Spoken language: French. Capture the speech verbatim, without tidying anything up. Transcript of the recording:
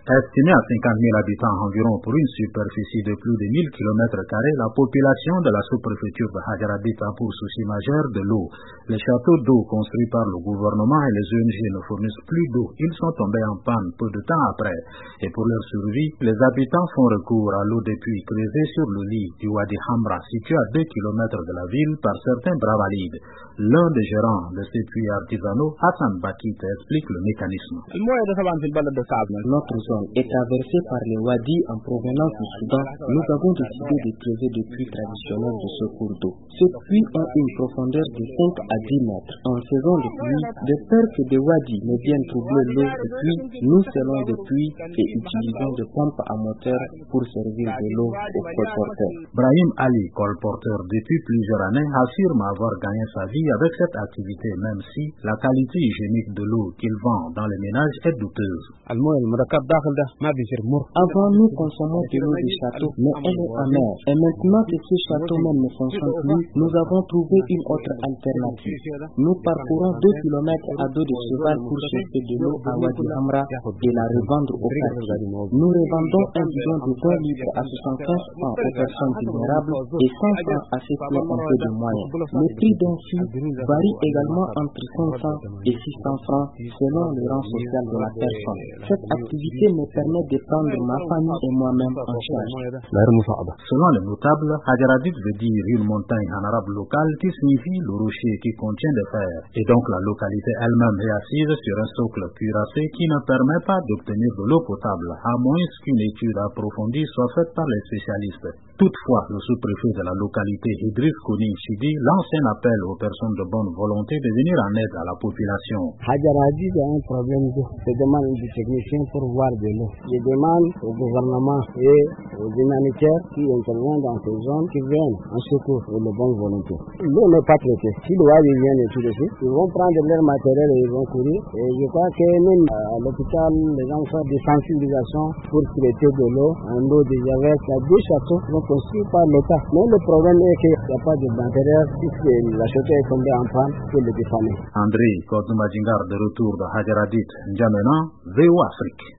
Estimée à cinquante mille habitants environ pour une superficie de plus de mille kilomètres carrés, la population de la sous-préfecture de Hadjaradit a pour souci majeur de l'eau. Les châteaux d'eau construits par le gouvernement et les O N G ne fournissent plus d'eau. Ils sont tombés en panne peu de temps après. Et pour leur survie, les habitants font recours à l'eau des puits creusés sur le lit du Wadi Hamra, situé à deux kilomètres de la ville par certains bravalides. L'un des gérants de ces puits artisanaux, Hassan Bakit, explique le mécanisme. Notre zone est traversée par les wadis en provenance du Soudan. Nous avons décidé de creuser des puits traditionnels de ce cours d'eau. Ces puits ont une profondeur de cinq à dix mètres. En saison de pluie, de peur que des wadis ne viennent troubler l'eau des puits, nous scellons des puits et utilisons des pompes à moteur pour servir de l'eau aux colporteurs. Brahim Ali, colporteur depuis plusieurs années, affirme avoir gagné sa vie avec cette activité, même si la qualité hygiénique de l'eau qu'il vend dans les ménages est douteuse. Avant, nous consommons de l'eau du château, mais elle est amère. Et maintenant que ce château même ne fonctionne plus, nous avons trouvé une autre alternative. Nous parcourons deux kilomètres à dos de cheval pour chercher de l'eau à Wadi Hamra et la revendre au quartier. Nous revendons un bidon de vingt litres à soixante-quinze francs aux personnes vulnérables et cent francs à ceux qui ont un peu de moyens. Le prix d'un fût varie également entre cinq cents et six cents francs selon le rang social de la personne. Cette activité me permet de prendre ma famille et moi-même en charge. Selon les notables, Hadjaradit veut dire une montagne en arabe local qui signifie le rocher qui contient des fers. Et donc la localité elle-même est assise sur un socle cuirassé qui ne permet pas d'obtenir de l'eau potable, à moins qu'une étude approfondie soit faite par les spécialistes. Toutefois, le sous-préfet de la localité, Idriss Kouni Chidi, lance un appel aux personnes de bonne volonté de venir en aide à la population. Hadjaradit a un problème d'eau. Je demande des techniciens pour voir de l'eau. Je demande au gouvernement et aux humanitaires qui interviennent dans ces zones qui viennent en secours pour de bonne volonté. L'eau n'est pas traitée. Si le Wadi vient et tout de suite, ils vont prendre leur matériel et ils vont courir. Et je crois que même à l'hôpital, les gens font des sensibilisations pour traiter de l'eau en eau de javel. Il y a deux châteaux qui sont construits par l'État. Mais le problème est qu'il n'y a pas de matériel puisque la château est tombée en panne pour les défendre. André Kodoumadjingar de retour de Hadjaradit, N'Djamena, V O Afrique.